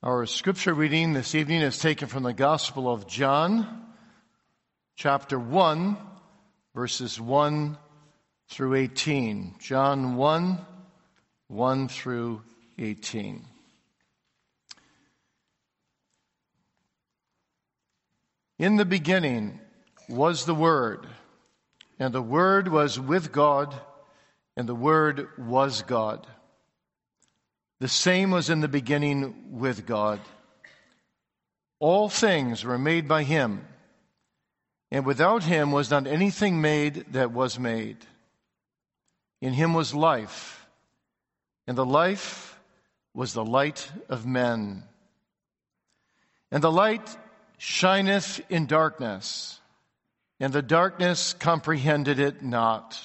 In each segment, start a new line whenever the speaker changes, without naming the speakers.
Our scripture reading this evening is taken from the Gospel of John, chapter 1, verses 1 through 18. John 1, 1 through 18. In the beginning was the Word, and the Word was with God, and the Word was God. The same was in the beginning with God. All things were made by Him, and without Him was not anything made that was made. In Him was life, and the life was the light of men. And the light shineth in darkness, and the darkness comprehended it not.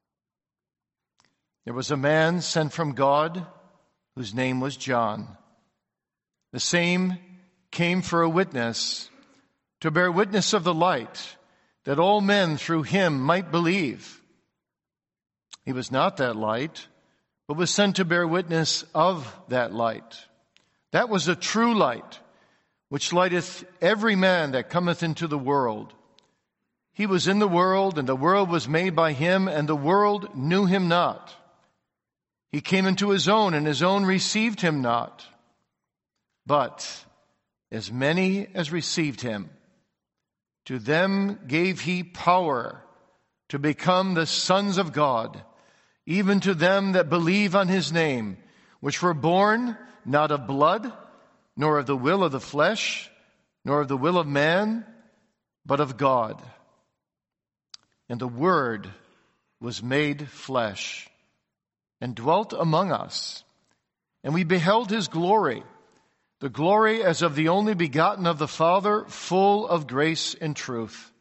There was a man sent from God, whose name was John. The same came for a witness, to bear witness of the light, that all men through him might believe. He was not that light, but was sent to bear witness of that light. That was the true light, which lighteth every man that cometh into the world. He was in the world, and the world was made by him, and the world knew him not. He came into his own, and his own received him not. But as many as received him, to them gave he power to become the sons of God, even to them that believe on his name, which were born not of blood, nor of the will of the flesh, nor of the will of man, but of God. And the Word was made flesh, and dwelt among us. And we beheld his glory, the glory as of the only begotten of the Father, full of grace and truth.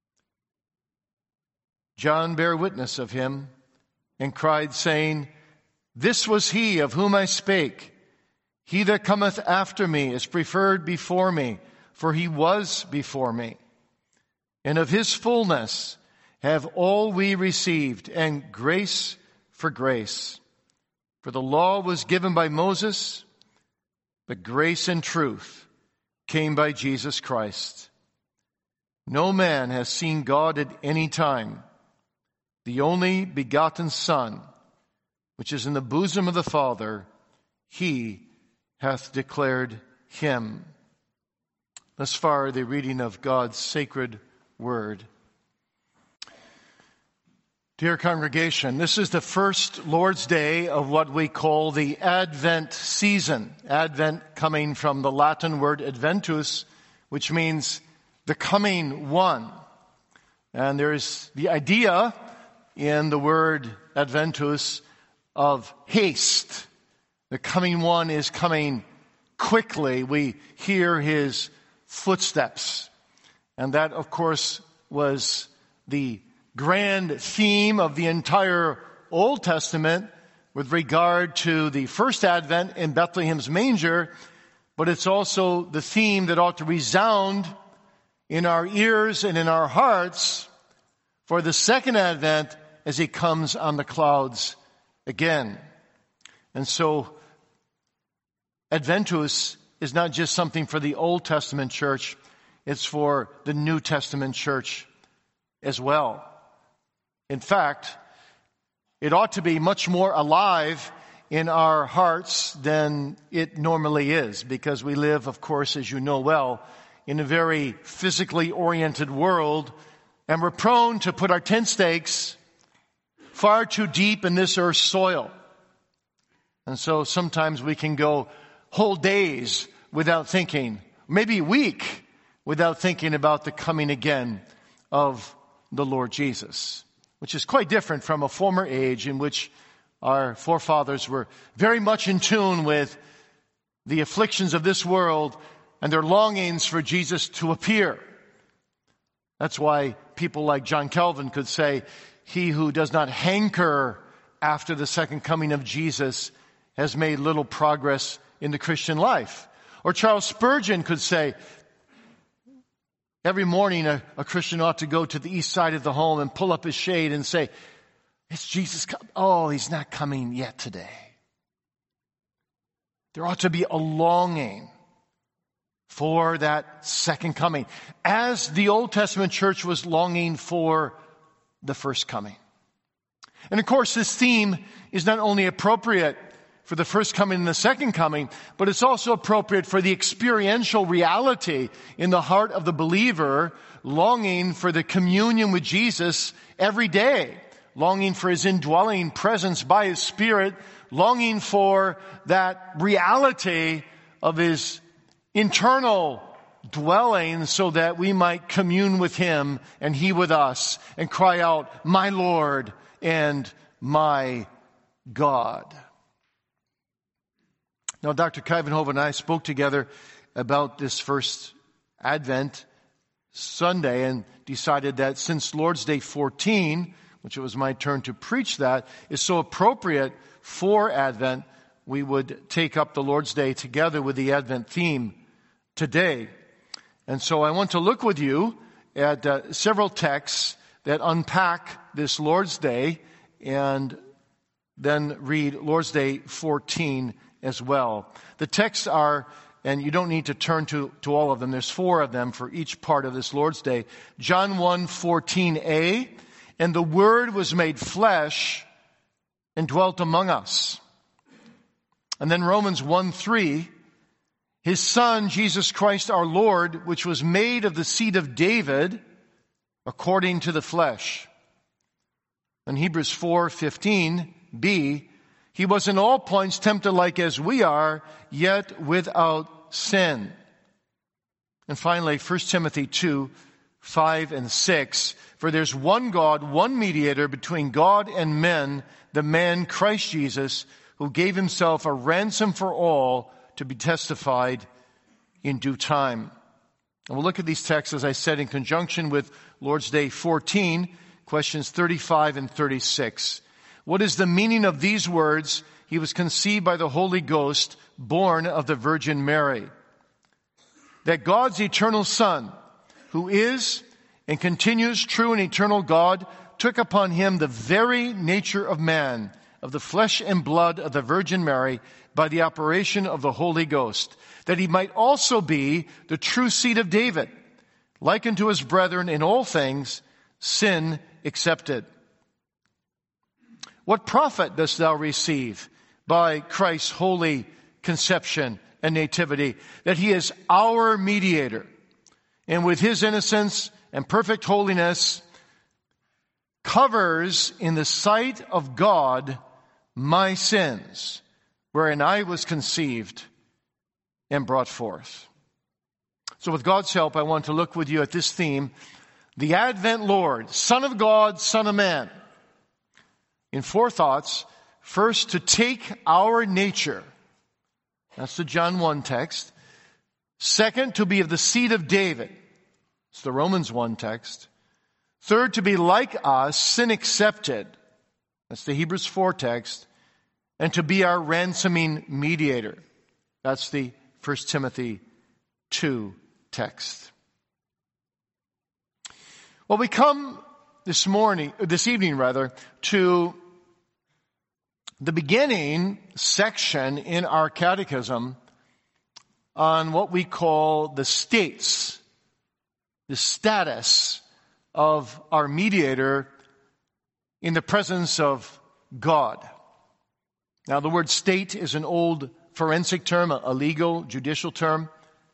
John bare witness of him, and cried, saying, This was he of whom I spake. He that cometh after me is preferred before me, for he was before me. And of his fullness have all we received, and grace for grace. For the law was given by Moses, but grace and truth came by Jesus Christ. No man has seen God at any time. The only begotten Son, which is in the bosom of the Father, he hath declared him. Thus far, the reading of God's sacred word. Dear congregation, this is the first Lord's Day of what we call the Advent season. Advent coming from the Latin word adventus, which means the coming one. And there's the idea in the word adventus of haste. The coming one is coming quickly. We hear his footsteps. And that, of course, was the grand theme of the entire Old Testament with regard to the first advent in Bethlehem's manger, but it's also the theme that ought to resound in our ears and in our hearts for the second advent as he comes on the clouds again. And so Adventus is not just something for the Old Testament church, it's for the New Testament church as well. In fact, it ought to be much more alive in our hearts than it normally is, because we live, of course, as you know well, in a very physically oriented world, and we're prone to put our tent stakes far too deep in this earth's soil. And so sometimes we can go whole days without thinking, maybe a week without thinking about the coming again of the Lord Jesus, which is quite different from a former age in which our forefathers were very much in tune with the afflictions of this world and their longings for Jesus to appear. That's why people like John Calvin could say, he who does not hanker after the second coming of Jesus has made little progress in the Christian life. Or Charles Spurgeon could say, every morning a Christian ought to go to the east side of the home and pull up his shade and say, is Jesus coming? Oh, he's not coming yet today. There ought to be a longing for that second coming, as the Old Testament church was longing for the first coming. And of course, this theme is not only appropriate for the first coming and the second coming, but it's also appropriate for the experiential reality in the heart of the believer, longing for the communion with Jesus every day, longing for his indwelling presence by his Spirit, longing for that reality of his internal dwelling so that we might commune with him and he with us and cry out, "My Lord and my God." Now, Dr. Kuyvenhoven and I spoke together about this first Advent Sunday and decided that since Lord's Day 14, which it was my turn to preach that, is so appropriate for Advent, we would take up the Lord's Day together with the Advent theme today. And so I want to look with you at several texts that unpack this Lord's Day and then read Lord's Day 14 as well. The texts are, and you don't need to turn to all of them, there's 4 of them for each part of this Lord's Day. John 1:14a, "And the Word was made flesh and dwelt among us." And then Romans 1:3, "His Son, Jesus Christ our Lord, which was made of the seed of David, according to the flesh." And Hebrews 4:15b, "He was in all points tempted like as we are, yet without sin." And finally, 1 Timothy 2:5 and 6, "For there's one God, one mediator between God and men, the man Christ Jesus, who gave himself a ransom for all, to be testified in due time." And we'll look at these texts, as I said, in conjunction with Lord's Day 14, questions 35 and 36. What is the meaning of these words, "He was conceived by the Holy Ghost, born of the Virgin Mary"? That God's eternal Son, who is and continues true and eternal God, took upon him the very nature of man, of the flesh and blood of the Virgin Mary, by the operation of the Holy Ghost, that he might also be the true seed of David, like unto his brethren in all things, sin excepted. What profit dost thou receive by Christ's holy conception and nativity? That he is our mediator, and with his innocence and perfect holiness covers in the sight of God my sins, wherein I was conceived and brought forth. So with God's help, I want to look with you at this theme, the Advent Lord, Son of God, Son of Man, in 4 thoughts. First, to take our nature. That's the John 1 text. Second, to be of the seed of David. It's the Romans 1 text. Third, to be like us, sin accepted. That's the Hebrews 4 text. And to be our ransoming mediator. That's the 1 Timothy 2 text. Well, we come this evening, to the beginning section in our catechism on what we call the status of our mediator in the presence of God. Now, the word state is an old forensic term, a legal, judicial term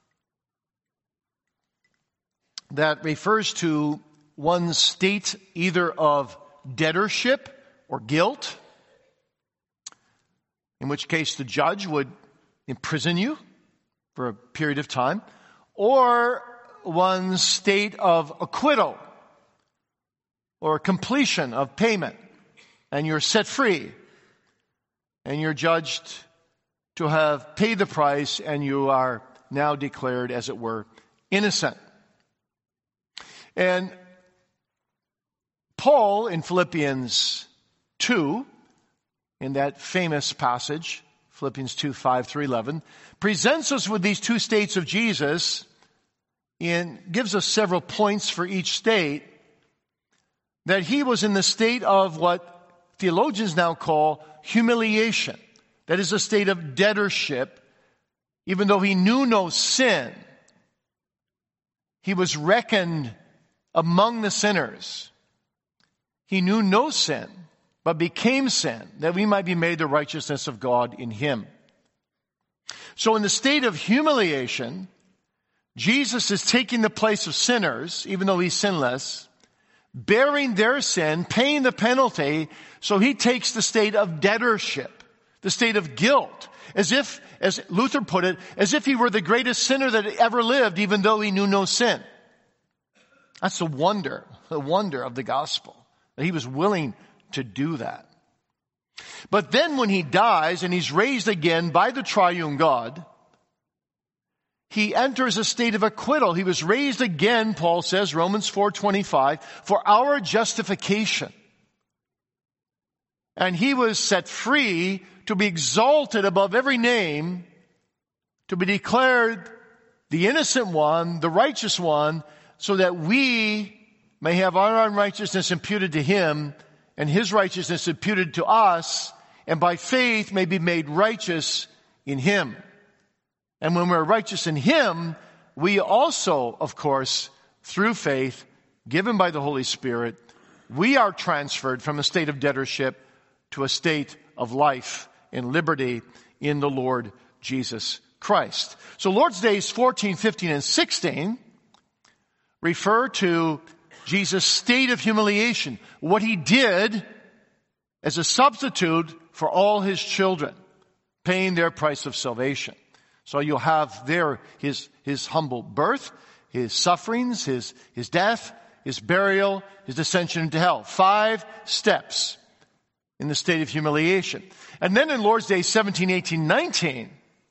that refers to one's state either of debtorship or guilt, in which case the judge would imprison you for a period of time, or one's state of acquittal or completion of payment, and you're set free, and you're judged to have paid the price, and you are now declared, as it were, innocent. And Paul, in Philippians 2, in that famous passage, Philippians 2, 5 through 11, presents us with these 2 states of Jesus and gives us several points for each state. That he was in the state of what theologians now call humiliation. That is a state of debtorship, even though he knew no sin. he was reckoned among the sinners. He knew no sin, but became sin, that we might be made the righteousness of God in him. So in the state of humiliation, Jesus is taking the place of sinners, even though he's sinless, bearing their sin, paying the penalty, so he takes the state of debtorship, the state of guilt, as if, as Luther put it, as if he were the greatest sinner that ever lived, even though he knew no sin. That's the wonder of the gospel, that he was willing to do that. But then when he dies and he's raised again by the triune God, he enters a state of acquittal. He was raised again, Paul says, Romans 4:25, for our justification. And he was set free to be exalted above every name, to be declared the innocent one, the righteous one, so that we may have our unrighteousness imputed to him and his righteousness imputed to us, and by faith may be made righteous in him. And when we're righteous in him, we also, of course, through faith, given by the Holy Spirit, we are transferred from a state of debtorship to a state of life and liberty in the Lord Jesus Christ. So Lord's Days 14, 15, and 16 refer to Jesus' state of humiliation, what he did as a substitute for all his children, paying their price of salvation. So you'll have there his humble birth, his sufferings, his death, his burial, his descension into hell. 5 steps in the state of humiliation. And then in Lord's Days 17, 18, 19,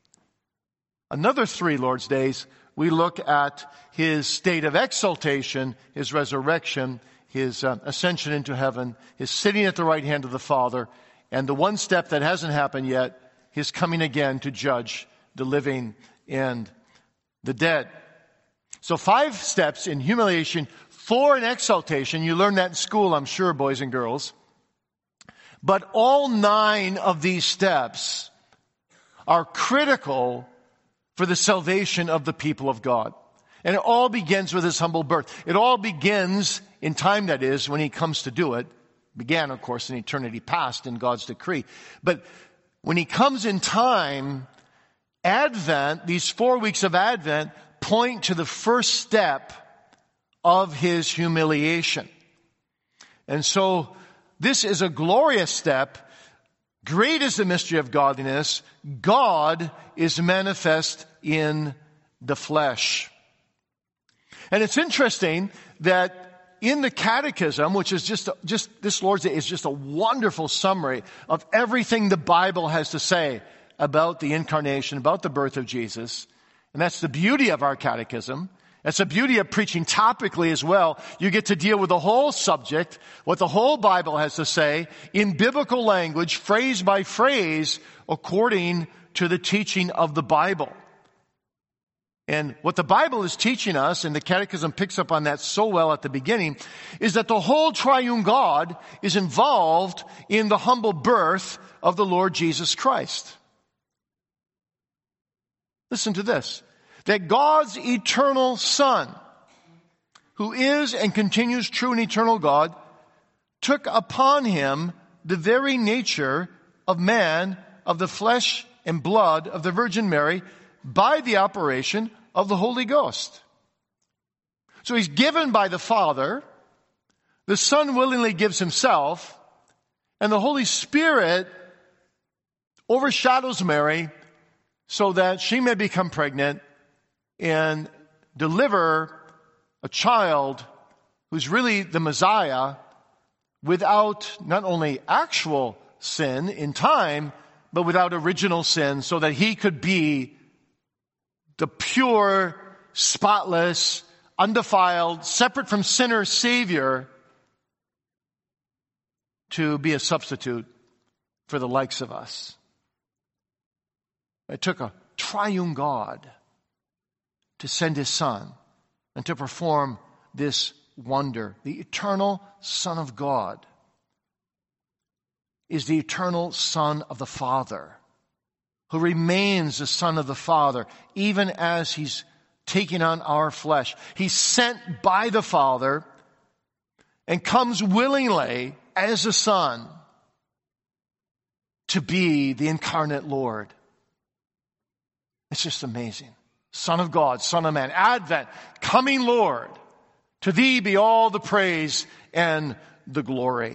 another 3 Lord's Days, we look at his state of exaltation, his resurrection, his ascension into heaven, his sitting at the right hand of the Father, and the one step that hasn't happened yet, his coming again to judge the living and the dead. So 5 steps in humiliation, 4 in exaltation. You learned that in school, I'm sure, boys and girls. But all 9 of these steps are critical for the salvation of the people of God. And it all begins with his humble birth. It all begins in time, that is, when he comes to do it. Began, of course, in eternity past in God's decree. But when he comes in time, Advent, these 4 weeks of Advent, point to the first step of his humiliation. And so this is a glorious step. Great is the mystery of godliness. God is manifest in the flesh. And it's interesting that in the Catechism, which is just this Lord's Day is just a wonderful summary of everything the Bible has to say about the incarnation, about the birth of Jesus. And that's the beauty of our catechism. That's the beauty of preaching topically as well. You get to deal with the whole subject, what the whole Bible has to say, in biblical language, phrase by phrase, according to the teaching of the Bible. And what the Bible is teaching us, and the Catechism picks up on that so well at the beginning, is that the whole triune God is involved in the humble birth of the Lord Jesus Christ. Listen to this. That God's eternal Son, who is and continues true and eternal God, took upon him the very nature of man, of the flesh and blood of the Virgin Mary, by the operation of the Holy Ghost. So he's given by the Father, the Son willingly gives himself, and the Holy Spirit overshadows Mary so that she may become pregnant and deliver a child who's really the Messiah without not only actual sin in time, but without original sin, so that he could be the pure, spotless, undefiled, separate from sinner Savior, to be a substitute for the likes of us. It took a triune God to send his Son and to perform this wonder. The eternal Son of God is the eternal Son of the Father, who remains the Son of the Father, even as he's taking on our flesh. He's sent by the Father and comes willingly as a Son to be the incarnate Lord. It's just amazing. Son of God, Son of Man, Advent, coming Lord. To thee be all the praise and the glory.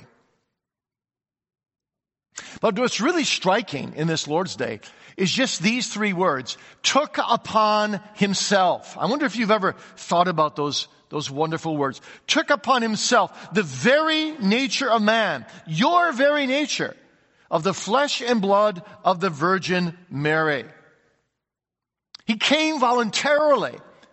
But what's really striking in this Lord's Day is just these three words, took upon himself. I wonder if you've ever thought about those wonderful words. Took upon himself the very nature of man, your very nature, of the flesh and blood of the Virgin Mary. He came voluntarily.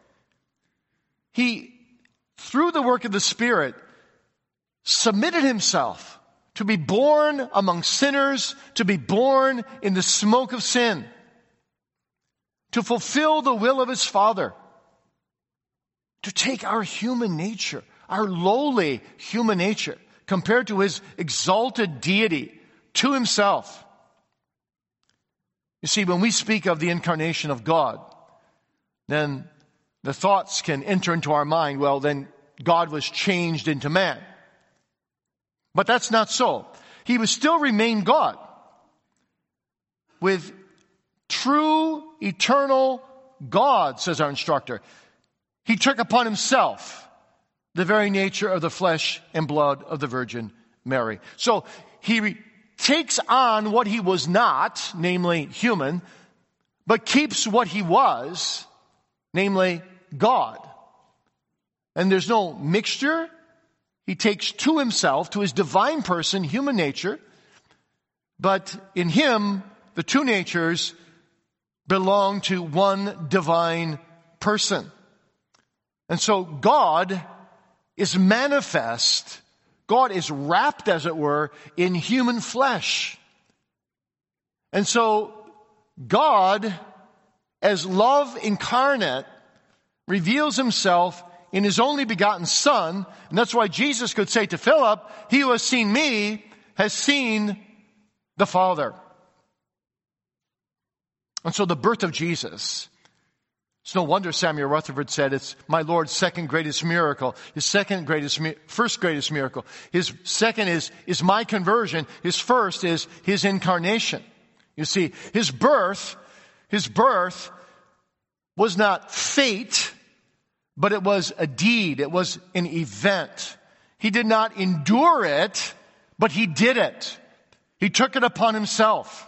He, through the work of the Spirit, submitted himself to be born among sinners, to be born in the smoke of sin, to fulfill the will of his Father, to take our human nature, our lowly human nature, compared to his exalted deity, to himself. You see, when we speak of the incarnation of God, then the thoughts can enter into our mind, well, then God was changed into man. But that's not so. He would still remain God with true, eternal God, says our instructor. He took upon himself the very nature of the flesh and blood of the Virgin Mary. So he takes on what he was not, namely human, but keeps what he was, namely God. And there's no mixture. He takes to himself, to his divine person, human nature, but in him, the two natures belong to one divine person. And so God is manifest. God is wrapped, as it were, in human flesh. And so God, as love incarnate, reveals himself in his only begotten Son. And that's why Jesus could say to Philip, he who has seen me has seen the Father. And so the birth of Jesus, it's no wonder Samuel Rutherford said it's my Lord's second greatest miracle. His first greatest miracle. His second is my conversion. His first is his incarnation. You see, his birth was not fate, but it was a deed. It was an event. He did not endure it, but he did it. He took it upon himself.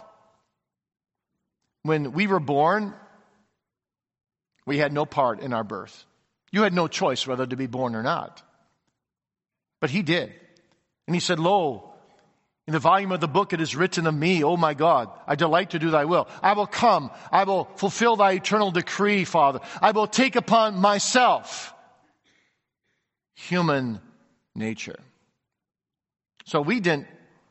When we were born, we had no part in our birth. You had no choice whether to be born or not. But he did. And he said, lo, in the volume of the book it is written of me, O my God, I delight to do thy will. I will come. I will fulfill thy eternal decree, Father. I will take upon myself human nature. So we didn't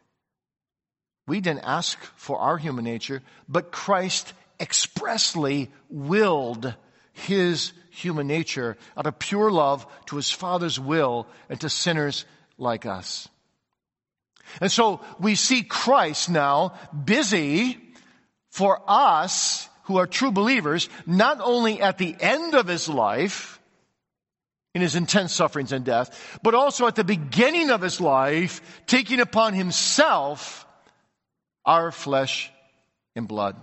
ask for our human nature, but Christ expressly willed his human nature out of pure love to his Father's will and to sinners like us. And so we see Christ now busy for us who are true believers, not only at the end of his life, in his intense sufferings and death, but also at the beginning of his life, taking upon himself our flesh and blood.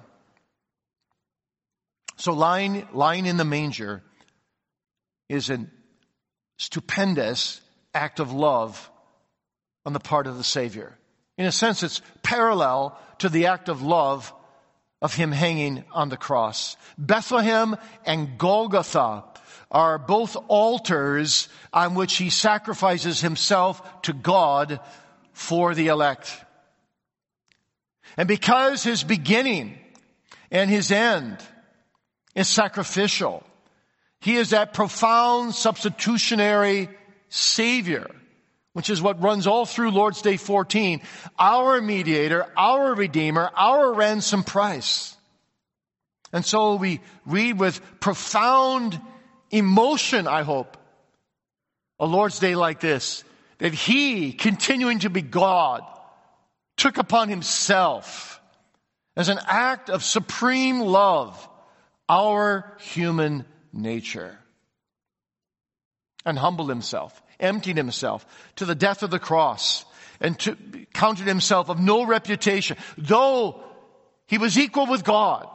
So lying in the manger is a stupendous act of love on the part of the Savior. In a sense, it's parallel to the act of love of him hanging on the cross. Bethlehem and Golgotha are both altars on which he sacrifices himself to God for the elect. And because his beginning and his end is sacrificial, he is that profound substitutionary Savior, which is what runs all through Lord's Day 14, our mediator, our redeemer, our ransom price. And so we read with profound emotion, I hope, a Lord's Day like this, that he, continuing to be God, took upon himself, as an act of supreme love, our human nature. And humbled himself, emptied himself to the death of the cross, and counted himself of no reputation, though he was equal with God.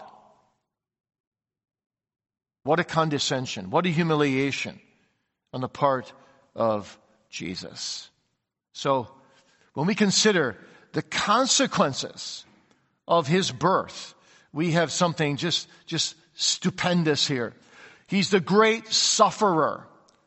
What a condescension, what a humiliation on the part of Jesus. So, when we consider the consequences of his birth, we have something just stupendous here. He's the great sufferer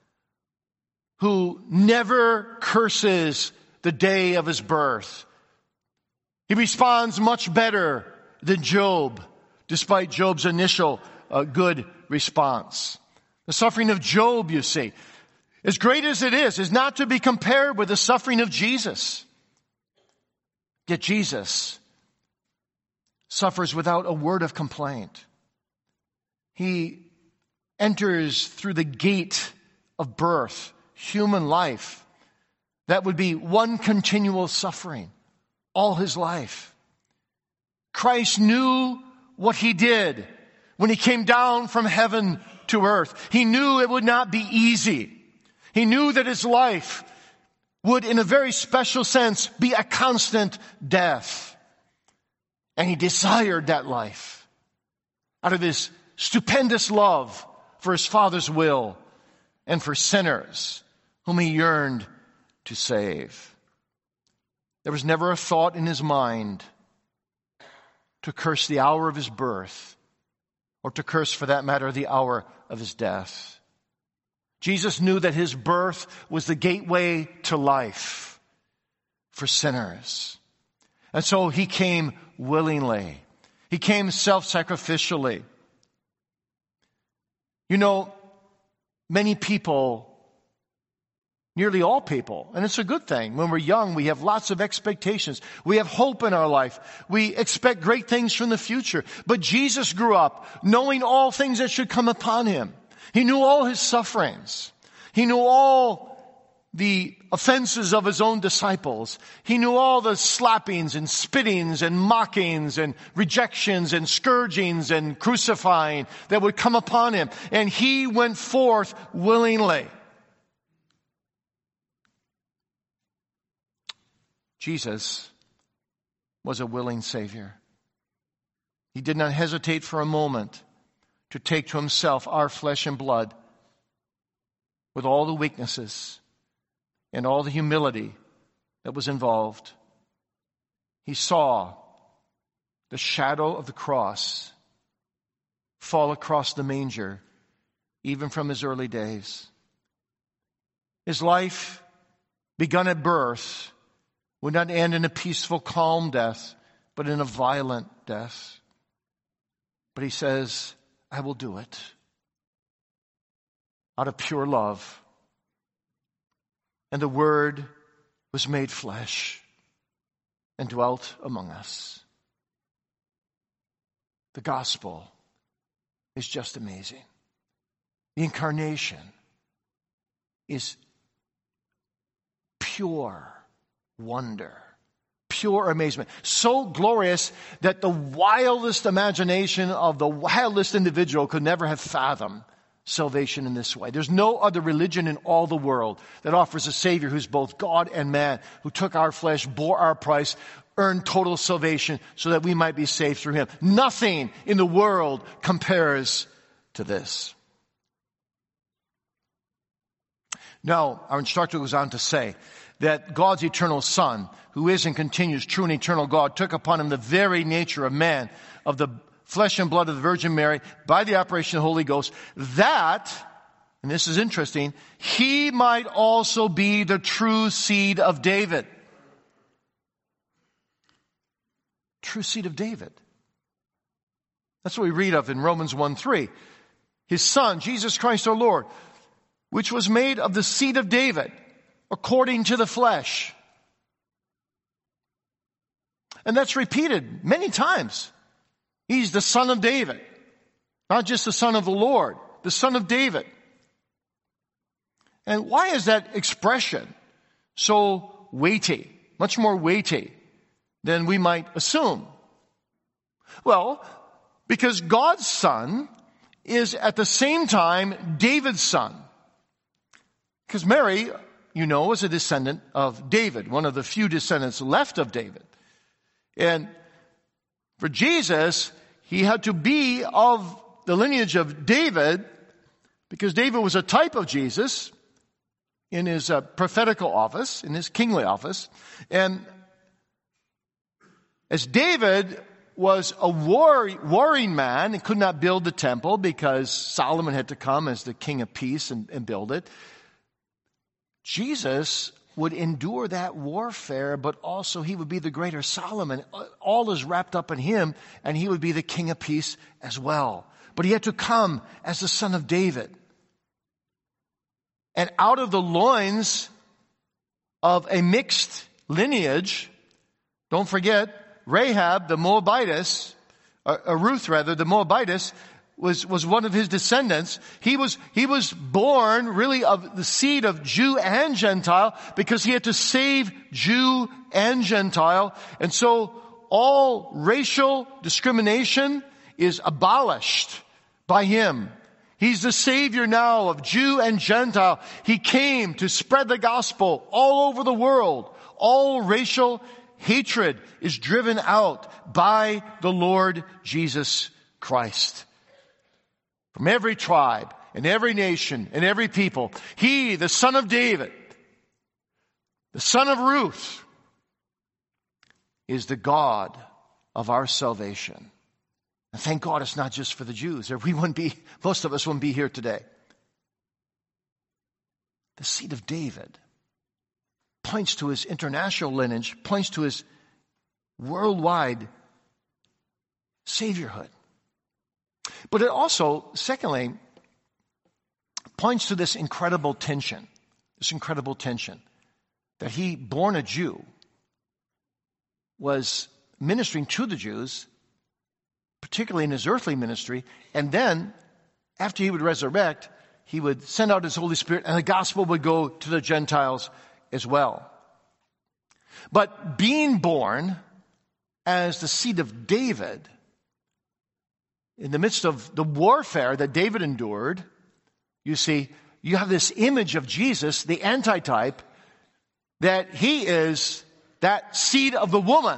who never curses the day of his birth. He responds much better than Job, despite Job's initial good response. The suffering of Job, you see, as great as it is not to be compared with the suffering of Jesus. Yet Jesus suffers without a word of complaint. He enters through the gate of birth, human life, that would be one continual suffering all his life. Christ knew what he did when he came down from heaven to earth. He knew it would not be easy. He knew that his life would, in a very special sense, be a constant death. And he desired that life out of his stupendous love for his Father's will and for sinners whom he yearned to save. There was never a thought in his mind to curse the hour of his birth, or to curse, for that matter, the hour of his death. Jesus knew that his birth was the gateway to life for sinners. And so he came willingly. He came self-sacrificially. You know, many people, nearly all people, and it's a good thing. When we're young, we have lots of expectations. We have hope in our life. We expect great things from the future. But Jesus grew up knowing all things that should come upon him. He knew all his sufferings. He knew all the offenses of his own disciples. He knew all the slappings and spittings and mockings and rejections and scourgings and crucifying that would come upon him. And he went forth willingly. Jesus was a willing Savior. He did not hesitate for a moment to take to himself our flesh and blood with all the weaknesses and all the humility that was involved. He saw the shadow of the cross fall across the manger, even from his early days. His life, begun at birth, would not end in a peaceful, calm death, but in a violent death. But he says, I will do it out of pure love. And the Word was made flesh and dwelt among us. The gospel is just amazing. The incarnation is pure wonder, pure amazement. So glorious that the wildest imagination of the wildest individual could never have fathomed salvation in this way. There's no other religion in all the world that offers a Savior who's both God and man, who took our flesh, bore our price, earned total salvation so that we might be saved through him. Nothing in the world compares to this. Now, our instructor goes on to say that God's eternal Son, who is and continues true and eternal God, took upon him the very nature of man, of the flesh and blood of the Virgin Mary, by the operation of the Holy Ghost, that, and this is interesting, he might also be the true seed of David. True seed of David. That's what we read of in Romans 1:3. His Son, Jesus Christ our Lord, which was made of the seed of David, according to the flesh. And that's repeated many times. He's the Son of David. Not just the Son of the Lord, the Son of David. And why is that expression so weighty, much more weighty than we might assume? Well, because God's Son is at the same time David's son. Because Mary, you know, was a descendant of David, one of the few descendants left of David. And for Jesus, he had to be of the lineage of David, because David was a type of Jesus in his prophetical office, in his kingly office. And as David was a warring man and could not build the temple because Solomon had to come as the king of peace and build it, Jesus would endure that warfare, but also he would be the greater Solomon. All is wrapped up in him, and he would be the king of peace as well. But he had to come as the son of David. And out of the loins of a mixed lineage, don't forget, Rahab, the Moabitess, Ruth rather, the Moabitess, was one of his descendants. He was born really of the seed of Jew and Gentile, because he had to save Jew and Gentile. And so all racial discrimination is abolished by him. He's the Savior now of Jew and Gentile. He came to spread the gospel all over the world. All racial hatred is driven out by the Lord Jesus Christ. From every tribe and every nation and every people, he, the son of David, the son of Ruth, is the God of our salvation. And thank God it's not just for the Jews, or most of us wouldn't be here today. The seed of David points to his international lineage, points to his worldwide saviorhood. But it also, secondly, points to this incredible tension that he, born a Jew, was ministering to the Jews, particularly in his earthly ministry, and then, after he would resurrect, he would send out his Holy Spirit, and the gospel would go to the Gentiles as well. But being born as the seed of David, in the midst of the warfare that David endured, you see, you have this image of Jesus, the antitype, that he is that seed of the woman.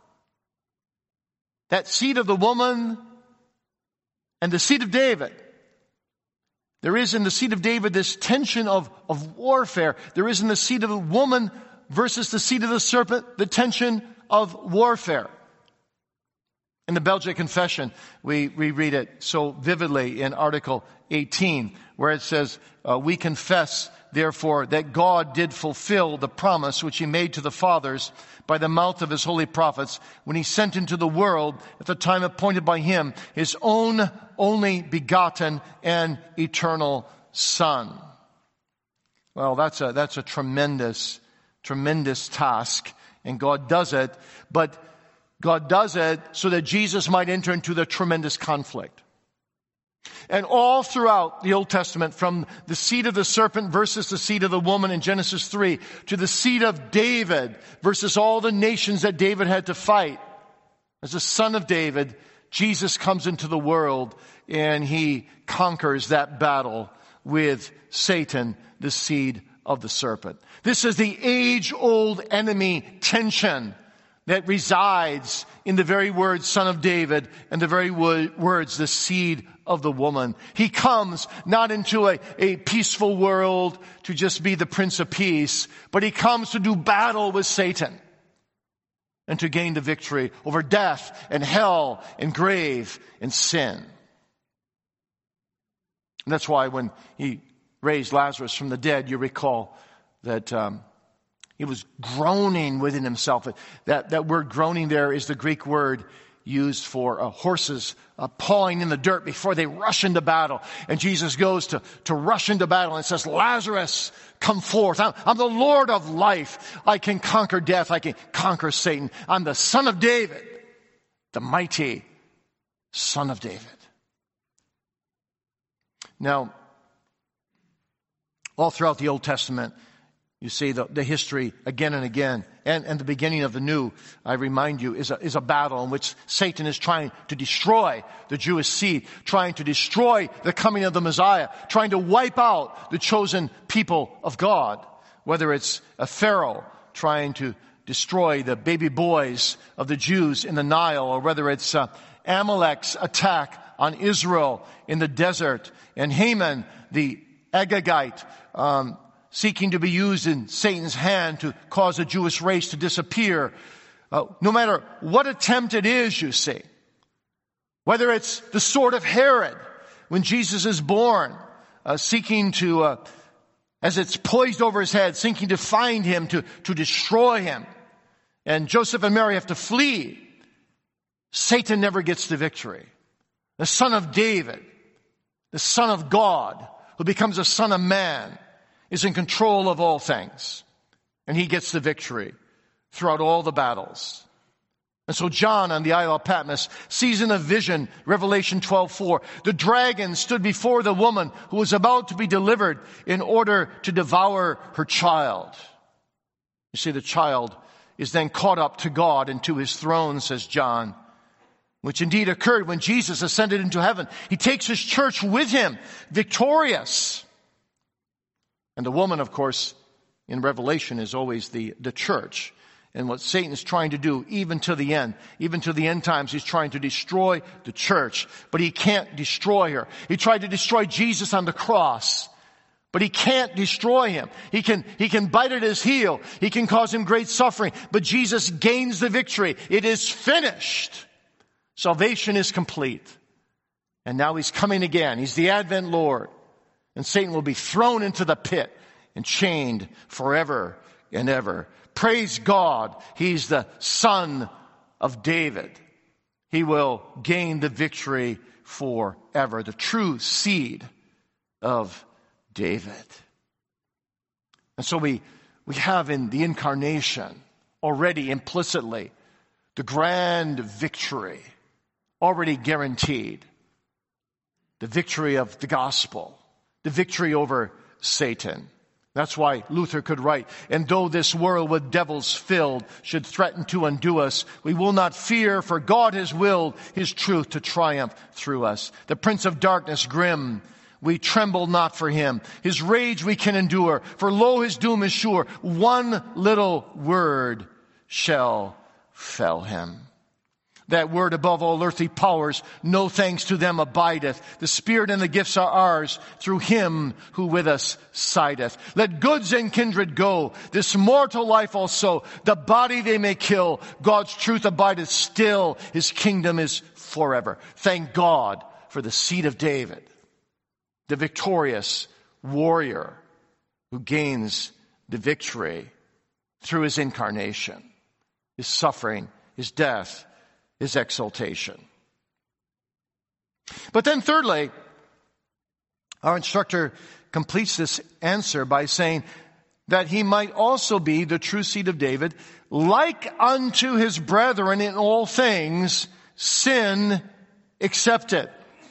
That seed of the woman and the seed of David. There is in the seed of David this tension of warfare. There is in the seed of the woman versus the seed of the serpent, the tension of warfare. In the Belgic Confession, we read it so vividly in Article 18, where it says, we confess, therefore, that God did fulfill the promise which he made to the fathers by the mouth of his holy prophets when he sent into the world, at the time appointed by him, his own only begotten and eternal Son. Well, that's a tremendous task, and God does it, but God does it so that Jesus might enter into the tremendous conflict. And all throughout the Old Testament, from the seed of the serpent versus the seed of the woman in Genesis 3, to the seed of David versus all the nations that David had to fight, as the son of David, Jesus comes into the world and he conquers that battle with Satan, the seed of the serpent. This is the age-old enemy tension that resides in the very words son of David and the very words the seed of the woman. He comes not into a peaceful world to just be the Prince of Peace, but he comes to do battle with Satan and to gain the victory over death and hell and grave and sin. And that's why when he raised Lazarus from the dead, you recall that he was groaning within himself. That word groaning there is the Greek word used for horses pawing in the dirt before they rush into battle. And Jesus goes to rush into battle and says, Lazarus, come forth. I'm the Lord of life. I can conquer death. I can conquer Satan. I'm the Son of David, the mighty Son of David. Now, all throughout the Old Testament, You see, the history again and again, and the beginning of the new, I remind you, is a battle in which Satan is trying to destroy the Jewish seed, trying to destroy the coming of the Messiah, trying to wipe out the chosen people of God. Whether it's a Pharaoh trying to destroy the baby boys of the Jews in the Nile, or whether it's Amalek's attack on Israel in the desert, and Haman, the Agagite, seeking to be used in Satan's hand to cause the Jewish race to disappear. No matter what attempt it is, you see, whether it's the sword of Herod when Jesus is born, seeking to, as it's poised over his head, seeking to find him, to destroy him, and Joseph and Mary have to flee, Satan never gets the victory. The Son of David, the Son of God, who becomes a Son of Man, is in control of all things. And he gets the victory throughout all the battles. And so John on the Isle of Patmos sees in a vision, Revelation 12:4, the dragon stood before the woman who was about to be delivered in order to devour her child. You see, the child is then caught up to God and to his throne, says John, which indeed occurred when Jesus ascended into heaven. He takes his church with him, victorious. And the woman, of course, in Revelation is always the church. And what Satan is trying to do, even to the end times, he's trying to destroy the church. But he can't destroy her. He tried to destroy Jesus on the cross, but he can't destroy him. He can bite at his heel. He can cause him great suffering. But Jesus gains the victory. It is finished. Salvation is complete. And now he's coming again. He's the Advent Lord. And Satan will be thrown into the pit and chained forever and ever. Praise God, he's the Son of David. He will gain the victory forever. The true seed of David. And so we have in the incarnation already implicitly the grand victory already guaranteed. The victory of the gospel. The victory over Satan. That's why Luther could write, and though this world with devils filled should threaten to undo us, we will not fear, for God has willed his truth to triumph through us. The prince of darkness grim, we tremble not for him. His rage we can endure, for lo, his doom is sure. One little word shall fell him. That word above all earthly powers, no thanks to them abideth. The Spirit and the gifts are ours through him who with us sideth. Let goods and kindred go, this mortal life also. The body they may kill, God's truth abideth still. His kingdom is forever. Thank God for the seed of David, the victorious warrior who gains the victory through his incarnation, his suffering, his death, his exaltation. But then thirdly, our instructor completes this answer by saying that he might also be the true seed of David, like unto his brethren in all things, sin excepted.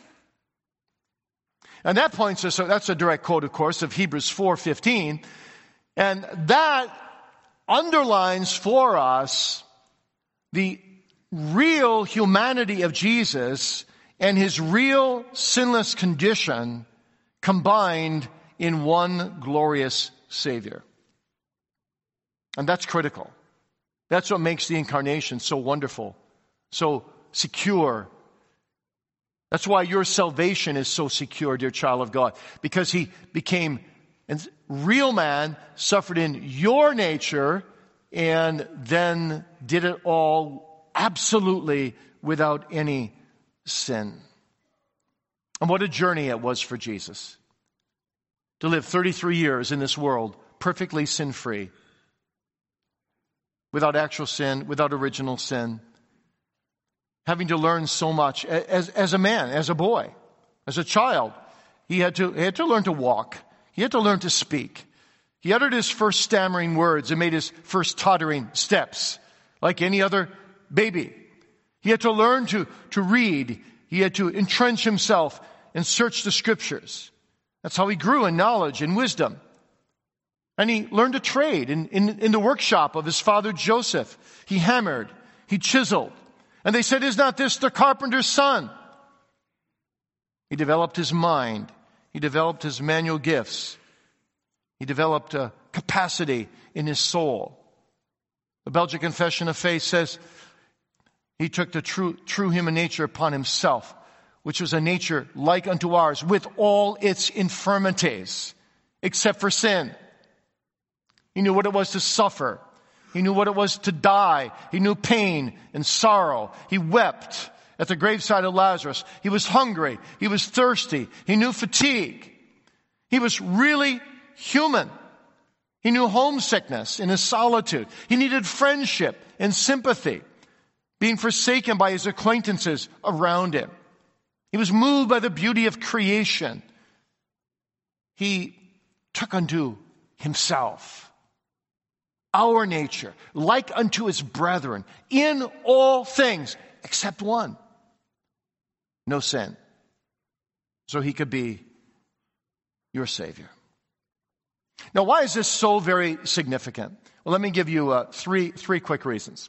And that points us, that's a direct quote, of course, of Hebrews 4:15. And that underlines for us the real humanity of Jesus and his real sinless condition combined in one glorious Savior. And that's critical. That's what makes the incarnation so wonderful, so secure. That's why your salvation is so secure, dear child of God, because he became a real man, suffered in your nature, and then did it all absolutely without any sin. And what a journey it was for Jesus to live 33 years in this world perfectly sin-free, without actual sin, without original sin, having to learn so much as a man, as a boy, as a child. He had to learn to walk. He had to learn to speak. He uttered his first stammering words and made his first tottering steps like any other baby. He had to learn to read. He had to entrench himself and search the scriptures. That's how he grew in knowledge and wisdom. And he learned a trade in the workshop of his father Joseph. He hammered, he chiseled. And they said, "Is not this the carpenter's son?" He developed his mind. He developed his manual gifts. He developed a capacity in his soul. The Belgian Confession of Faith says he took the true human nature upon himself, which was a nature like unto ours, with all its infirmities, except for sin. He knew what it was to suffer. He knew what it was to die. He knew pain and sorrow. He wept at the graveside of Lazarus. He was hungry. He was thirsty. He knew fatigue. He was really human. He knew homesickness in his solitude. He needed friendship and sympathy, being forsaken by his acquaintances around him. He was moved by the beauty of creation. He took unto himself our nature, like unto his brethren, in all things, except one: no sin. So he could be your Savior. Now, why is this so very significant? Well, let me give you three quick reasons.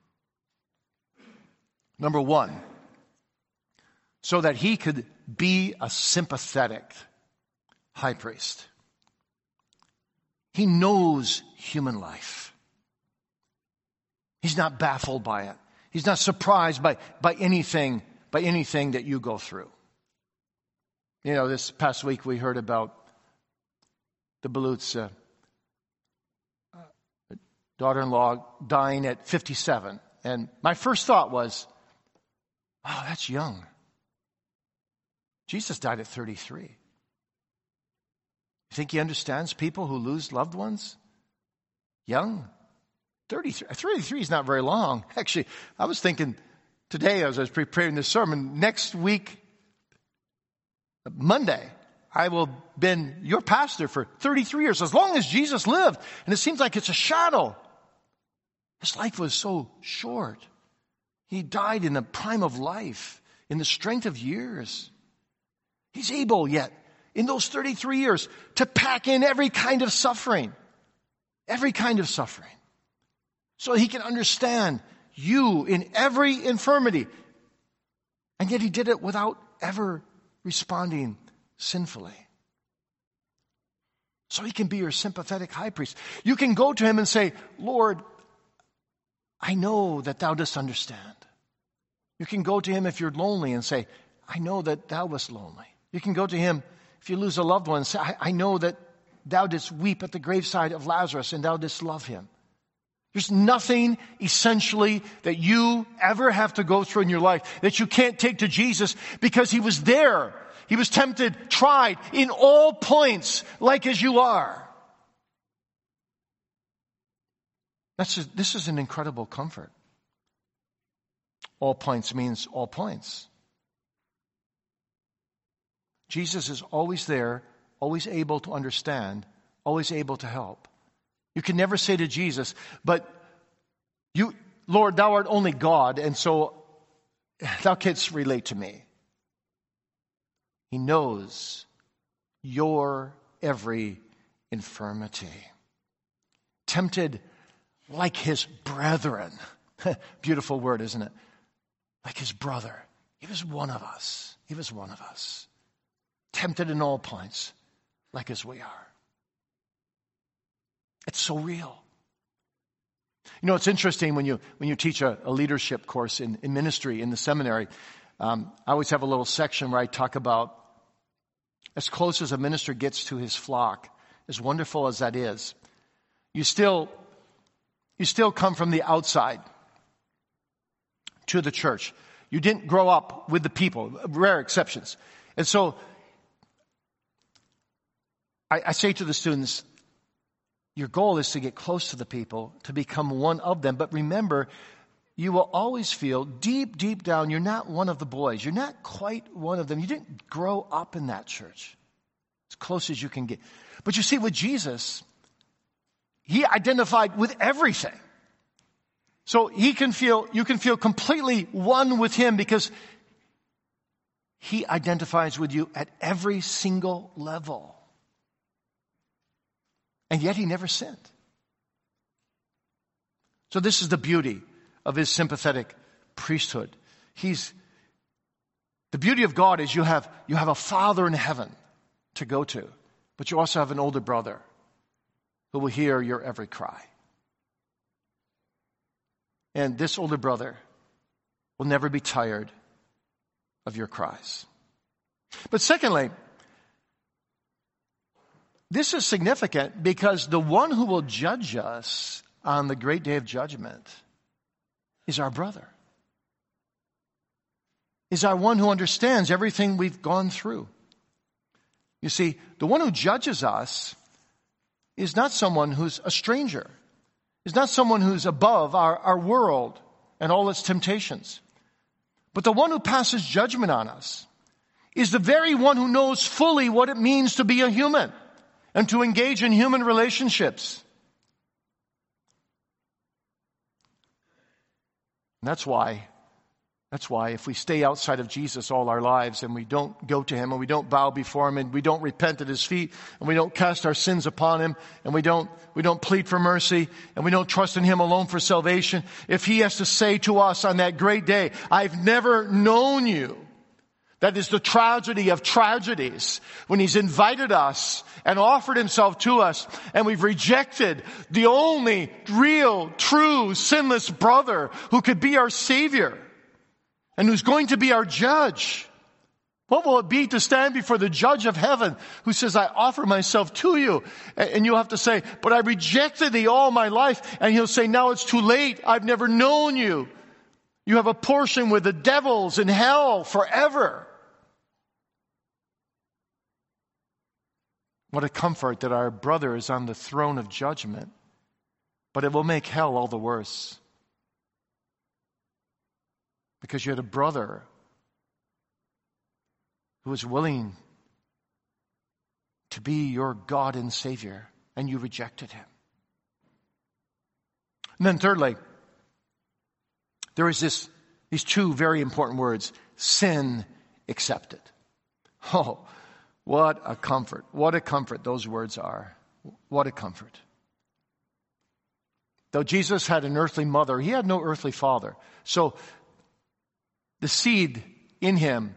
Number one, so that he could be a sympathetic high priest. He knows human life. He's not baffled by it. He's not surprised by anything that you go through. You know, this past week we heard about the Balutz daughter-in-law dying at 57. And my first thought was, oh, that's young. Jesus died at 33. You think he understands people who lose loved ones? Young? 33 is not very long. Actually, I was thinking today as I was preparing this sermon, next week, Monday, I will have been your pastor for 33 years, as long as Jesus lived. And it seems like it's a shadow. His life was so short. He died in the prime of life, in the strength of years. He's able yet, in those 33 years, to pack in every kind of suffering. Every kind of suffering. So he can understand you in every infirmity. And yet he did it without ever responding sinfully. So he can be your sympathetic high priest. You can go to him and say, "Lord, I know that thou dost understand." You can go to him if you're lonely and say, "I know that thou wast lonely." You can go to him if you lose a loved one and say, I know that thou didst weep at the graveside of Lazarus and thou didst love him. There's nothing essentially that you ever have to go through in your life that you can't take to Jesus, because he was there. He was tempted, tried in all points, like as you are. This is an incredible comfort. All points means all points. Jesus is always there, always able to understand, always able to help. You can never say to Jesus, "But you, Lord, thou art only God, and so thou canst relate to me." He knows your every infirmity. Tempted like his brethren. Beautiful word, isn't it? Like his brother. He was one of us. He was one of us. Tempted in all points, like as we are. It's so real. You know, it's interesting when you teach a leadership course in ministry in the seminary. I always have a little section where I talk about as close as a minister gets to his flock, as wonderful as that is. You still come from the outside to the church. You didn't grow up with the people, rare exceptions. And so I say to the students, your goal is to get close to the people, to become one of them. But remember, you will always feel deep, deep down, you're not one of the boys. You're not quite one of them. You didn't grow up in that church. As close as you can get. But you see, with Jesus, he identified with everything. So you can feel completely one with him, because he identifies with you at every single level. and yet he never sinned. So this is the beauty of his sympathetic priesthood. The beauty of God is you have a Father in heaven to go to, but you also have an older brother who will hear your every cry. And this older brother will never be tired of your cries. But secondly, this is significant because the one who will judge us on the great day of judgment is our brother. Is our one who understands everything we've gone through. You see, the one who judges us is not someone who's a stranger. Is not someone who's above our world and all its temptations. But the one who passes judgment on us is the very one who knows fully what it means to be a human and to engage in human relationships. And that's why if we stay outside of Jesus all our lives and we don't go to him and we don't bow before him and we don't repent at his feet and we don't cast our sins upon him and we don't plead for mercy and we don't trust in him alone for salvation, if he has to say to us on that great day, I've never known you, that is the tragedy of tragedies, when he's invited us and offered himself to us and we've rejected the only real, true, sinless brother who could be our Savior and who's going to be our judge. What will it be to stand before the judge of heaven who says, I offer myself to you? And you'll have to say, but I rejected thee all my life. And he'll say, now it's too late. I've never known you. You have a portion with the devils in hell forever. What a comfort that our brother is on the throne of judgment. But it will make hell all the worse. Because you had a brother who was willing to be your God and Savior, and you rejected him. And then thirdly, there is these two very important words, sin accepted. Oh, what a comfort. What a comfort those words are. What a comfort. Though Jesus had an earthly mother, he had no earthly father. So the seed in him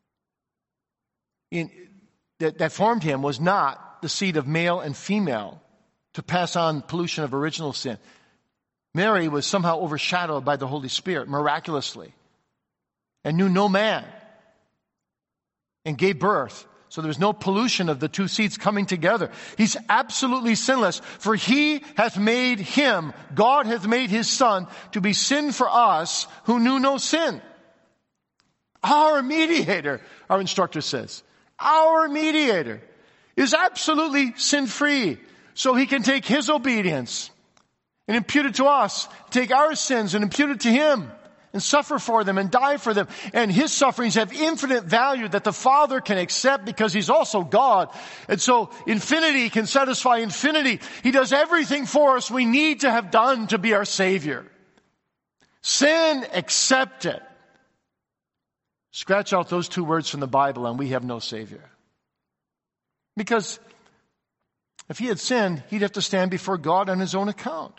that formed him was not the seed of male and female to pass on pollution of original sin. Mary was somehow overshadowed by the Holy Spirit miraculously and knew no man and gave birth. So there was no pollution of the two seeds coming together. He's absolutely sinless, for he hath made him, God hath made his son, to be sin for us who knew no sin. Our mediator, our instructor says, our mediator is absolutely sin-free. So he can take his obedience and impute it to us, take our sins and impute it to him and suffer for them and die for them. And his sufferings have infinite value that the Father can accept because he's also God. And so infinity can satisfy infinity. He does everything for us we need to have done to be our Savior. Sin accepted. Scratch out those two words from the Bible and we have no Savior. Because if he had sinned, he'd have to stand before God on his own account.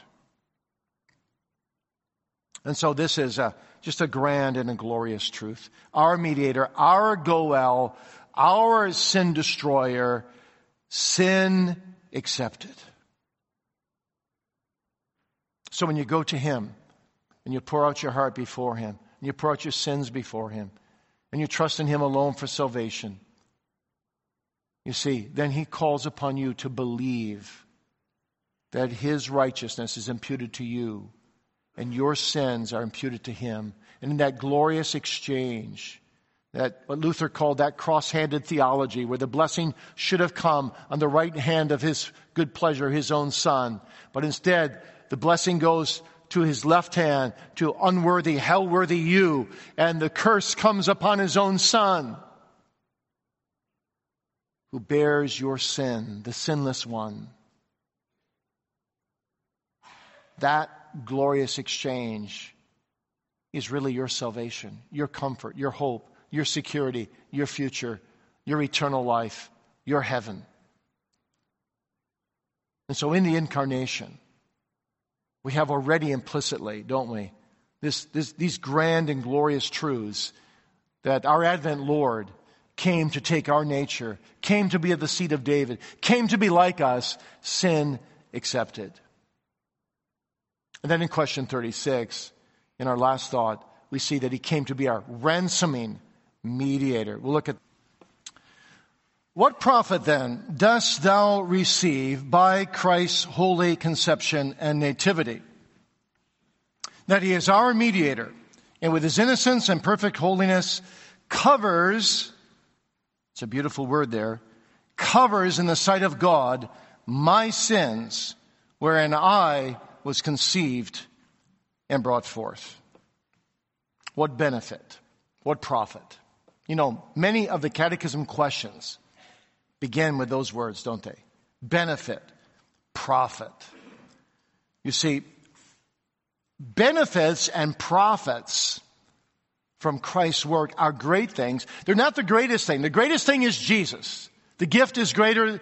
And so this is just a grand and a glorious truth. Our mediator, our Goel, our sin destroyer, sin accepted. So when you go to him and you pour out your heart before him, and you pour out your sins before him, and you trust in him alone for salvation, you see, then he calls upon you to believe that his righteousness is imputed to you and your sins are imputed to him. And in that glorious exchange, that what Luther called that cross-handed theology, where the blessing should have come on the right hand of his good pleasure, his own son, but instead the blessing goes to his left hand, to unworthy, hell-worthy you, and the curse comes upon his own son, who bears your sin, the sinless one. That glorious exchange is really your salvation, your comfort, your hope, your security, your future, your eternal life, your heaven. And so in the incarnation, we have already implicitly, don't we, these grand and glorious truths that our Advent Lord came to take our nature, came to be of the seed of David, came to be like us, sin accepted. And then in question 36, in our last thought, we see that he came to be our ransoming mediator. We'll look at what profit then dost thou receive by Christ's holy conception and nativity? That he is our mediator, and with his innocence and perfect holiness covers, it's a beautiful word there, covers in the sight of God my sins, wherein I was conceived and brought forth. What benefit? What profit? You know, many of the catechism questions begin with those words, don't they? Benefit, profit. You see, benefits and profits from Christ's work are great things. They're not the greatest thing. The greatest thing is Jesus. The gift is greater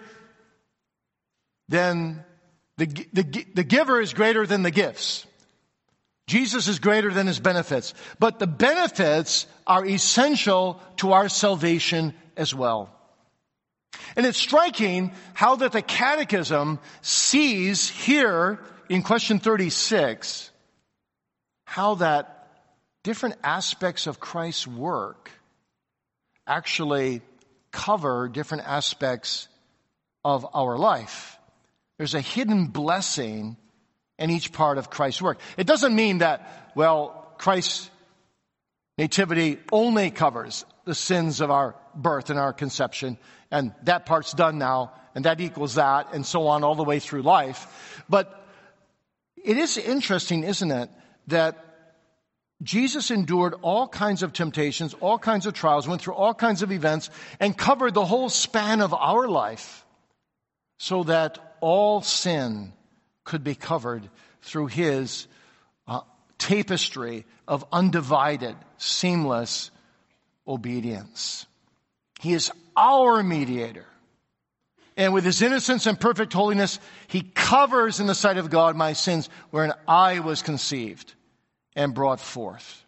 than the giver is greater than the gifts. Jesus is greater than his benefits. But the benefits are essential to our salvation as well. And it's striking how that the Catechism sees here in question 36, how that different aspects of Christ's work actually cover different aspects of our life. There's a hidden blessing in each part of Christ's work. It doesn't mean that, well, Christ's nativity only covers the sins of our birth and our conception, and that part's done now, and that equals that, and so on all the way through life. But it is interesting, isn't it, that Jesus endured all kinds of temptations, all kinds of trials, went through all kinds of events, and covered the whole span of our life so that all sin could be covered through his tapestry of undivided, seamless obedience. He is our mediator. And with his innocence and perfect holiness, he covers in the sight of God my sins wherein I was conceived and brought forth.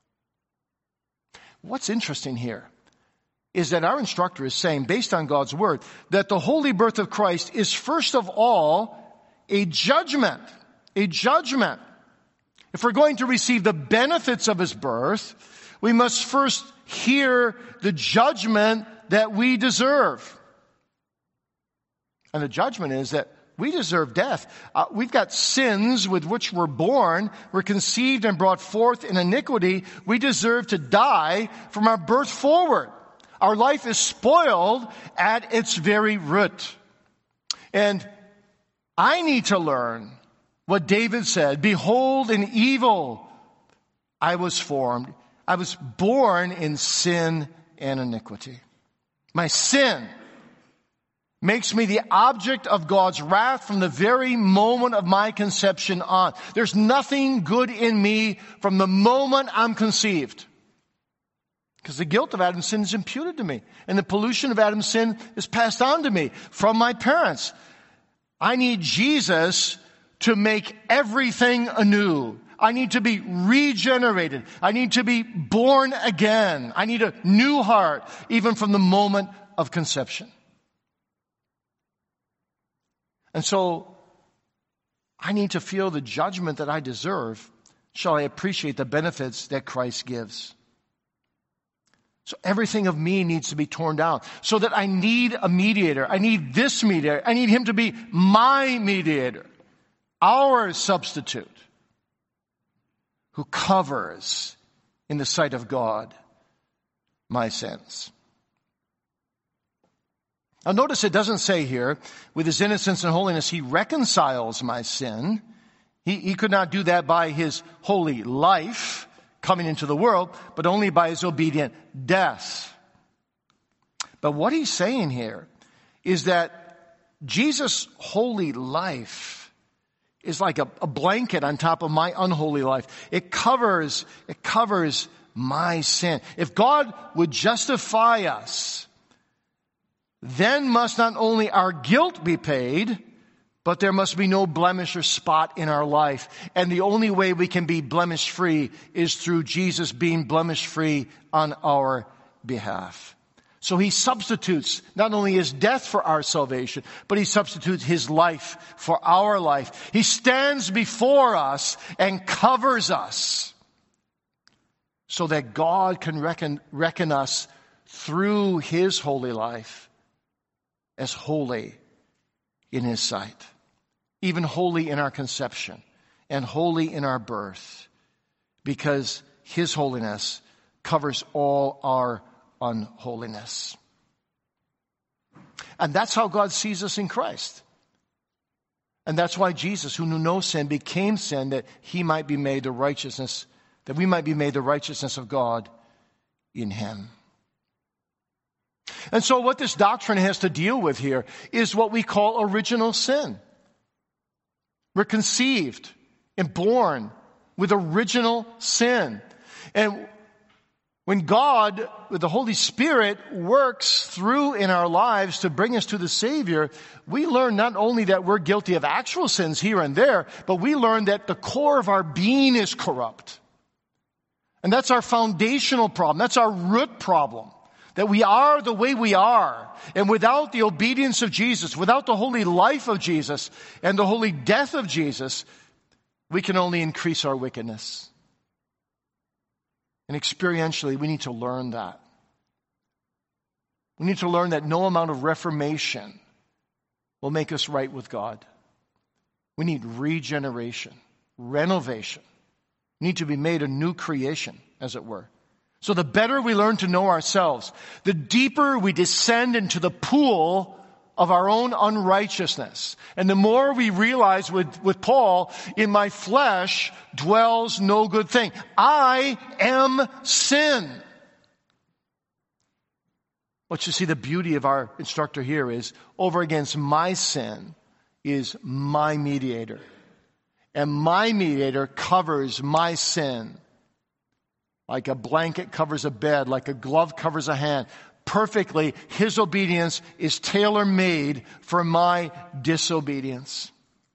What's interesting here is that our instructor is saying, based on God's word, that the holy birth of Christ is first of all a judgment. A judgment. If we're going to receive the benefits of his birth, we must first hear the judgment that we deserve. And the judgment is that we deserve death. We've got sins with which we're born. We're conceived and brought forth in iniquity. We deserve to die from our birth forward. Our life is spoiled at its very root. And I need to learn what David said. Behold, in evil I was formed. I was born in sin and iniquity. My sin makes me the object of God's wrath from the very moment of my conception on. There's nothing good in me from the moment I'm conceived. Because the guilt of Adam's sin is imputed to me. And the pollution of Adam's sin is passed on to me from my parents. I need Jesus to make everything anew. I need to be regenerated. I need to be born again. I need a new heart, even from the moment of conception. And so, I need to feel the judgment that I deserve, shall I appreciate the benefits that Christ gives. So everything of me needs to be torn down, so that I need a mediator. I need this mediator. I need him to be my mediator, our substitute, who covers in the sight of God my sins. Now notice it doesn't say here, with his innocence and holiness, he reconciles my sin. He could not do that by his holy life coming into the world, but only by his obedient death. But what he's saying here is that Jesus' holy life is like a blanket on top of my unholy life. It covers my sin. If God would justify us, then must not only our guilt be paid, But there must be no blemish or spot in our life. And the only way we can be blemish-free is through Jesus being blemish-free on our behalf. So he substitutes not only his death for our salvation, but he substitutes his life for our life. He stands before us and covers us so that God can reckon us through his holy life as holy in his sight. Even holy in our conception and holy in our birth, because his holiness covers all our unholiness. And that's how God sees us in Christ. And that's why Jesus, who knew no sin, became sin, that he might be made the righteousness, that we might be made the righteousness of God in him. And so what this doctrine has to deal with here is what we call original sin. We're conceived and born with original sin. And when God, with the Holy Spirit, works through in our lives to bring us to the Savior, we learn not only that we're guilty of actual sins here and there, but we learn that the core of our being is corrupt. And that's our foundational problem. That's our root problem. That we are the way we are. And without the obedience of Jesus, without the holy life of Jesus and the holy death of Jesus, we can only increase our wickedness. And experientially, we need to learn that. We need to learn that no amount of reformation will make us right with God. We need regeneration, renovation. We need to be made a new creation, as it were. So the better we learn to know ourselves, the deeper we descend into the pool of our own unrighteousness. And the more we realize with Paul, in my flesh dwells no good thing. I am sin. But you see, the beauty of our instructor here is, over against my sin is my mediator. And my mediator covers my sin. Like a blanket covers a bed, like a glove covers a hand. Perfectly, his obedience is tailor-made for my disobedience.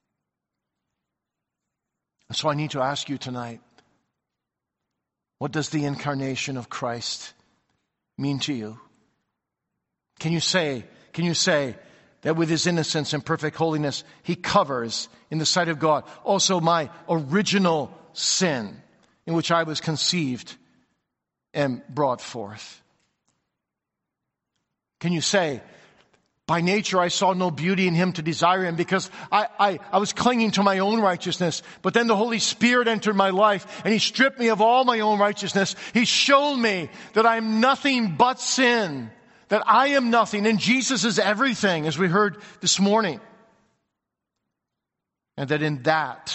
So I need to ask you tonight, what does the incarnation of Christ mean to you? Can you say that with his innocence and perfect holiness, he covers in the sight of God also my original sin in which I was conceived and brought forth? Can you say, by nature I saw no beauty in him to desire him because I was clinging to my own righteousness, but then the Holy Spirit entered my life and he stripped me of all my own righteousness. He showed me that I am nothing but sin, that I am nothing and Jesus is everything, as we heard this morning. And that in that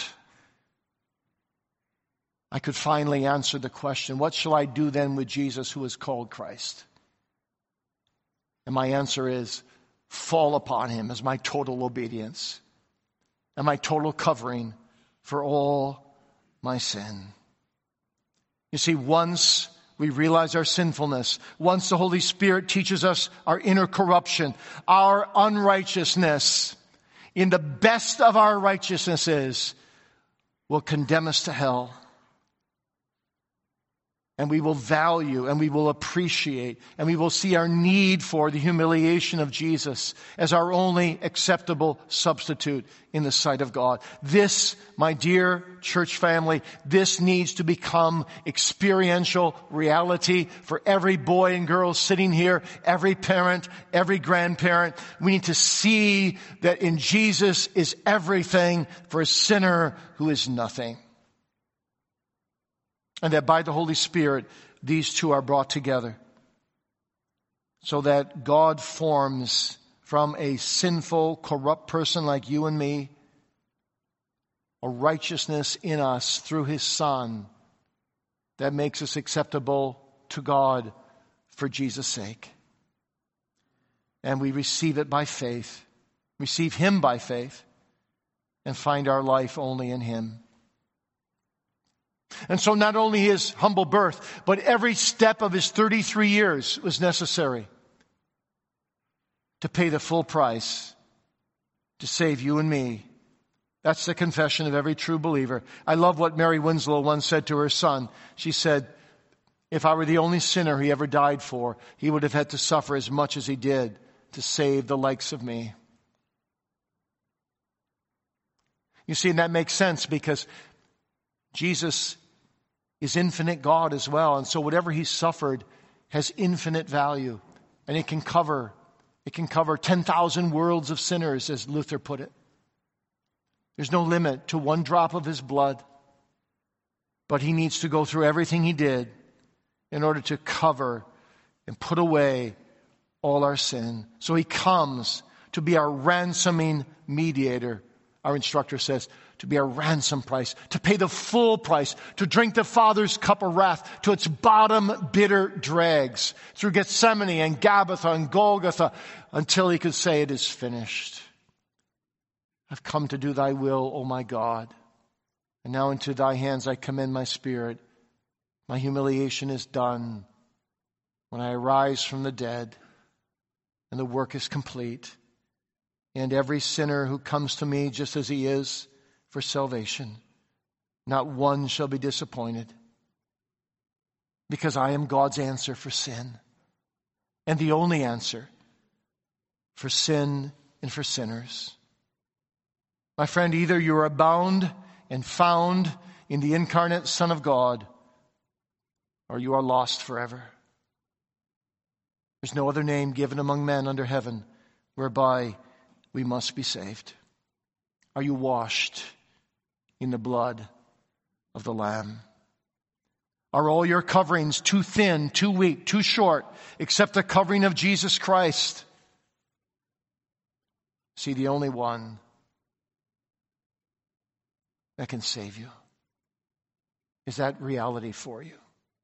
I could finally answer the question, what shall I do then with Jesus who is called Christ? And my answer is, fall upon him as my total obedience and my total covering for all my sin. You see, once we realize our sinfulness, once the Holy Spirit teaches us our inner corruption, our unrighteousness, in the best of our righteousnesses, will condemn us to hell. And we will value and we will appreciate and we will see our need for the humiliation of Jesus as our only acceptable substitute in the sight of God. This, my dear church family, this needs to become experiential reality for every boy and girl sitting here, every parent, every grandparent. We need to see that in Jesus is everything for a sinner who is nothing. And that by the Holy Spirit, these two are brought together so that God forms from a sinful, corrupt person like you and me a righteousness in us through his Son that makes us acceptable to God for Jesus' sake. And we receive it by faith, receive him by faith, and find our life only in him. And so not only his humble birth, but every step of his 33 years was necessary to pay the full price to save you and me. That's the confession of every true believer. I love what Mary Winslow once said to her son. She said, if I were the only sinner he ever died for, he would have had to suffer as much as he did to save the likes of me. You see, and that makes sense because Jesus is infinite God as well. And so whatever he suffered has infinite value. And it can cover 10,000 worlds of sinners, as Luther put it. There's no limit to one drop of his blood. But he needs to go through everything he did in order to cover and put away all our sin. So he comes to be our ransoming mediator. Our instructor says, to be our ransom price, to pay the full price, to drink the Father's cup of wrath to its bottom bitter dregs through Gethsemane and Gabbatha and Golgotha until he could say it is finished. I've come to do thy will, O my God. And now into thy hands I commend my spirit. My humiliation is done. When I arise from the dead and the work is complete, and every sinner who comes to me just as he is for salvation, not one shall be disappointed, because I am God's answer for sin and the only answer for sin and for sinners. My friend, either you are bound and found in the incarnate Son of God, or you are lost forever. There's no other name given among men under heaven whereby we must be saved. Are you washed in the blood of the Lamb? Are all your coverings too thin, too weak, too short, except the covering of Jesus Christ? See, the only one that can save you. Is that reality for you?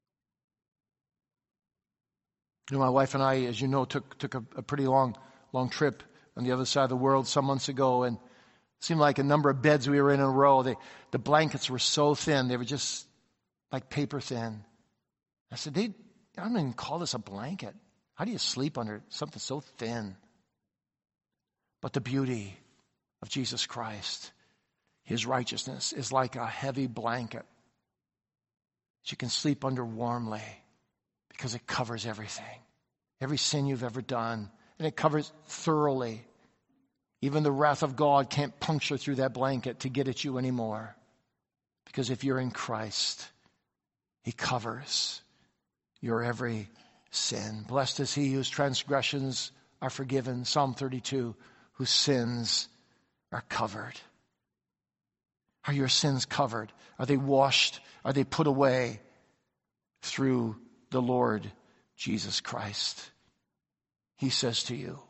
You know, my wife and I, as you know, took a pretty long trip on the other side of the world some months ago, and it seemed like a number of beds we were in a row, the blankets were so thin, they were just like paper thin. I said, I don't even call this a blanket. How do you sleep under something so thin? But the beauty of Jesus Christ, his righteousness, is like a heavy blanket that you can sleep under warmly because it covers everything. Every sin you've ever done. And it covers thoroughly. Even the wrath of God can't puncture through that blanket to get at you anymore. Because if you're in Christ, he covers your every sin. Blessed is he whose transgressions are forgiven. Psalm 32, whose sins are covered. Are your sins covered? Are they washed? Are they put away through the Lord Jesus Christ? He says to you,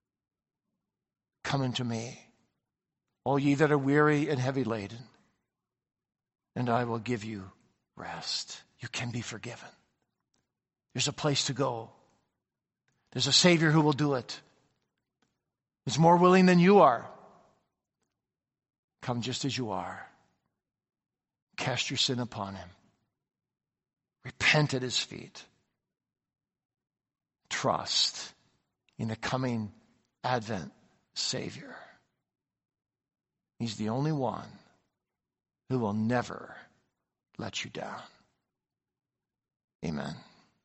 come unto me, all ye that are weary and heavy laden, and I will give you rest. You can be forgiven. There's a place to go. There's a Savior who will do it. He's more willing than you are. Come just as you are. Cast your sin upon him. Repent at his feet. Trust in the coming Advent Savior. He's the only one who will never let you down. Amen.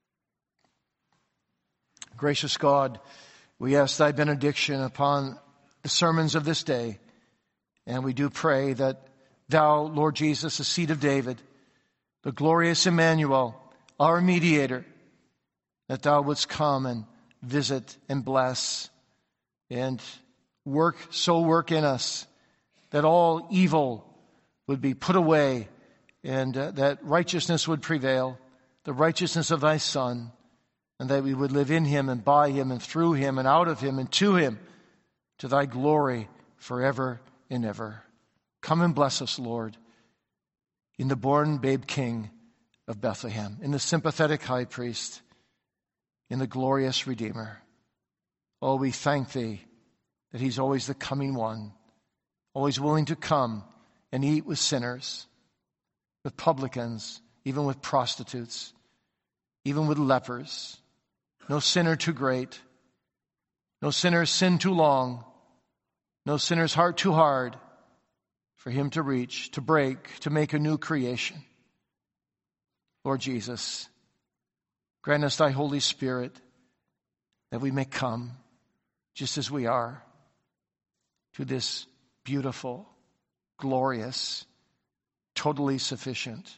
Gracious God, we ask thy benediction upon the sermons of this day. And we do pray that thou, Lord Jesus, the seed of David, the glorious Emmanuel, our mediator, that thou wouldst come and visit and bless and work in us that all evil would be put away and that righteousness would prevail, the righteousness of thy Son, and that we would live in him and by him and through him and out of him and to him, to thy glory forever and ever. Come and bless us, Lord, in the born babe King of Bethlehem, in the sympathetic high priest, in the glorious Redeemer. Oh, we thank thee that he's always the coming one, always willing to come and eat with sinners, with publicans, even with prostitutes, even with lepers. No sinner too great, no sinner sin too long, No sinner's heart too hard for him to reach, to break, to make a new creation. Lord Jesus, grant us thy Holy Spirit that we may come just as we are to this beautiful, glorious, totally sufficient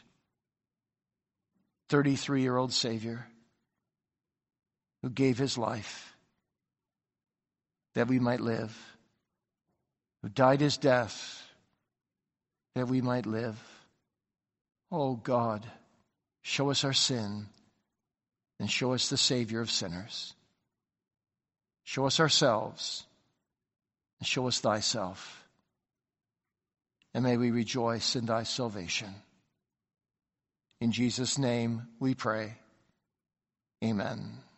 33-year-old Savior who gave his life that we might live, who died his death that we might live. Oh God, show us our sin and show us the Savior of sinners. Show us ourselves and show us thyself. And may we rejoice in thy salvation. In Jesus' name we pray. Amen.